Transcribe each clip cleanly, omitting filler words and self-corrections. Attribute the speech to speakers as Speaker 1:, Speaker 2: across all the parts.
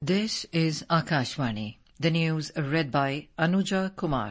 Speaker 1: This is Akashvani. The news read by Anuja Kumar.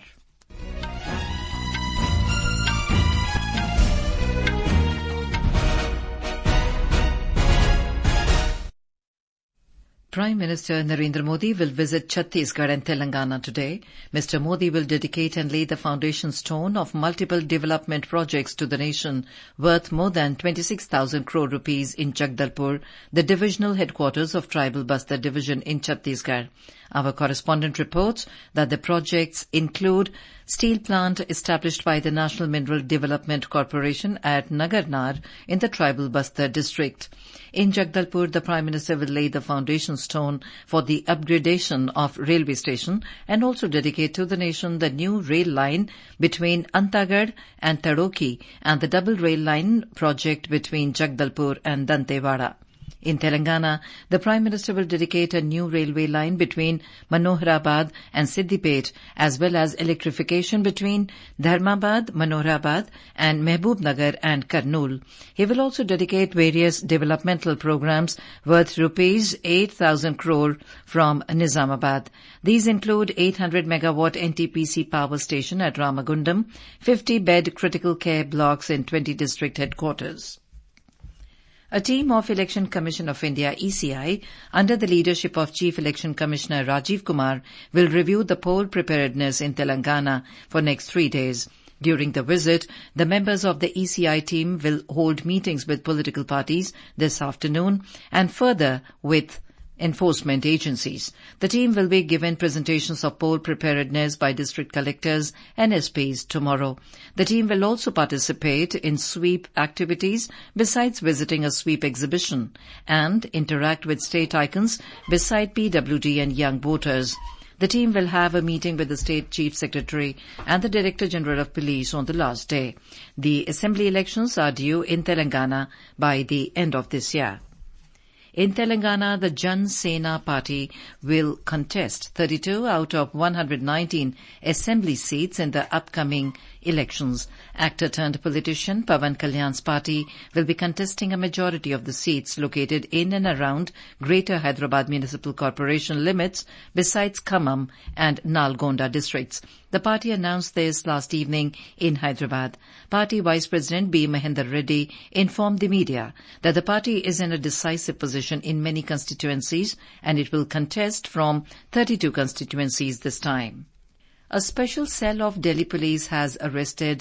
Speaker 1: Prime Minister Narendra Modi will visit Chhattisgarh and Telangana today. Mr. Modi will dedicate and lay the foundation stone of multiple development projects to the nation worth more than 26,000 crore rupees in Jagdalpur, the divisional headquarters of Tribal Bastar Division in Chhattisgarh. Our correspondent reports that the projects include steel plant established by the National Mineral Development Corporation at Nagarnar in the Tribal Bastar district. In Jagdalpur, the Prime Minister will lay the foundation stone for the upgradation of railway station and also dedicate to the nation the new rail line between Antagad and Tadoki and the double rail line project between Jagdalpur and Dantewada. In Telangana, the Prime Minister will dedicate a new railway line between Manoharabad and Siddipet, as well as electrification between Dharmabad, Manoharabad and Mehbubnagar and Kurnool. He will also dedicate various developmental programs worth rupees 8,000 crore from Nizamabad. These include 800 megawatt NTPC power station at Ramagundam, 50-bed critical care blocks in 20 district headquarters. A team of Election Commission of India, ECI, under the leadership of Chief Election Commissioner Rajiv Kumar, will review the poll preparedness in Telangana for next 3 days. During the visit, the members of the ECI team will hold meetings with political parties this afternoon and further with enforcement agencies. The team will be given presentations of poll preparedness by district collectors and SPs tomorrow. The team will also participate in sweep activities besides visiting a sweep exhibition and interact with state icons beside PWD and young voters. The team will have a meeting with the State Chief Secretary and the Director General of Police on the last day. The assembly elections are due in Telangana by the end of this year. In Telangana, the Jan Sena party will contest 32 out of 119 assembly seats in the upcoming elections. Actor-turned-politician Pawan Kalyan's party will be contesting a majority of the seats located in and around Greater Hyderabad Municipal Corporation limits besides Khammam and Nalgonda districts. The party announced this last evening in Hyderabad. Party Vice President B. Mahender Reddy informed the media that the party is in a decisive position in many constituencies and it will contest from 32 constituencies this time. A special cell of Delhi police has arrested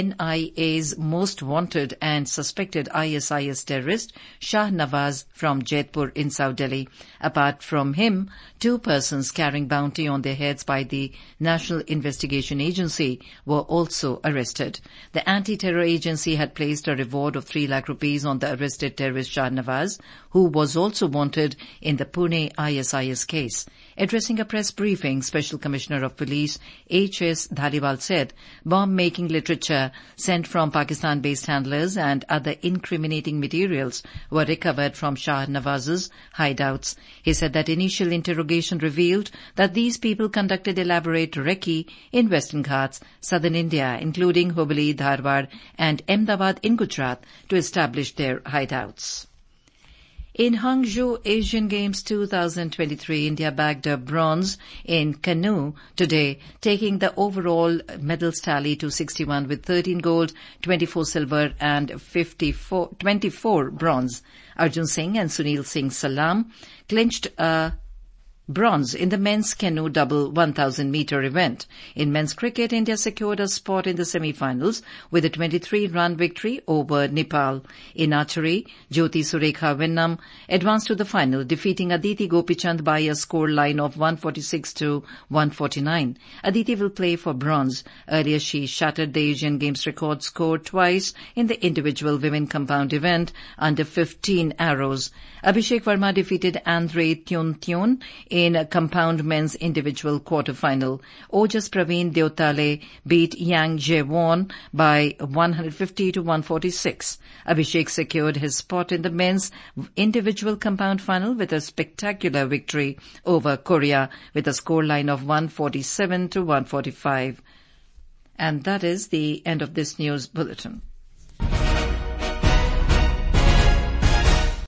Speaker 1: NIA's most wanted and suspected ISIS terrorist Shah Nawaz from Jaipur in South Delhi. Apart from him, 2 persons carrying bounty on their heads by the National Investigation Agency were also arrested. The anti-terror agency had placed a reward of 3 lakh rupees on the arrested terrorist Shah Nawaz, who was also wanted in the Pune ISIS case. Addressing a press briefing, Special Commissioner of Police H.S. Dhaliwal said bomb-making literature sent from Pakistan-based handlers and other incriminating materials were recovered from Shah Nawaz's hideouts. He said that initial interrogation revealed that these people conducted elaborate recce in Western Ghats, southern India, including Hubli, Dharwad and Ahmedabad in Gujarat, to establish their hideouts. In Hangzhou Asian Games 2023, India bagged a bronze in canoe today, taking the overall medals tally to 61 with 13 gold, 24 silver and 24 bronze. Arjun Singh and Sunil Singh Salam clinched a bronze in the men's canoe double 1,000-meter event. In men's cricket, India secured a spot in the semi-finals with a 23-run victory over Nepal. In archery, Jyoti Surekha Vennam advanced to the final, defeating Aditi Gopichand by a score line of 146 to 149. Aditi will play for bronze. Earlier, she shattered the Asian Games record score twice in the individual women compound event under 15 arrows. Abhishek Verma defeated Andre Tyun in a compound men's individual quarter-final. Ojas Praveen Deotale beat Yang Jae-won by 150 to 146. Abhishek secured his spot in the men's individual compound final with a spectacular victory over Korea with a scoreline of 147 to 145. And that is the end of this news bulletin.